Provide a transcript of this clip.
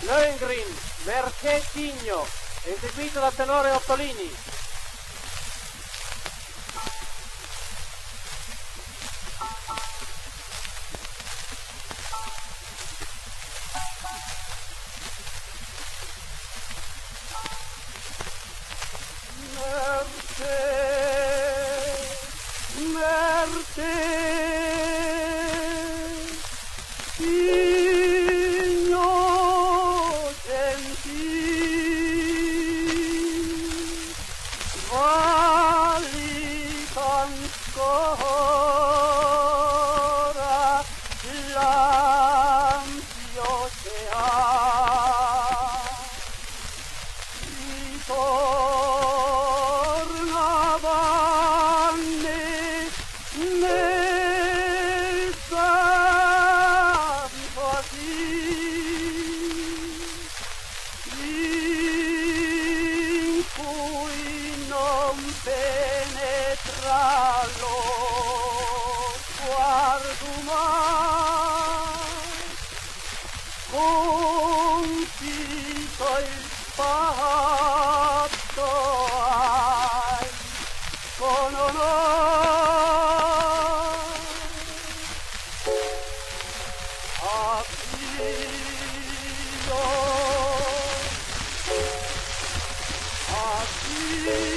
Lohengrin, Mercé Tigno, eseguito dal tenore Ottolini. Ancora l'ampio oceano ritornava nel santo in cui non penetra lo sguardo mai, compito il fatto hai con onore addio, addio.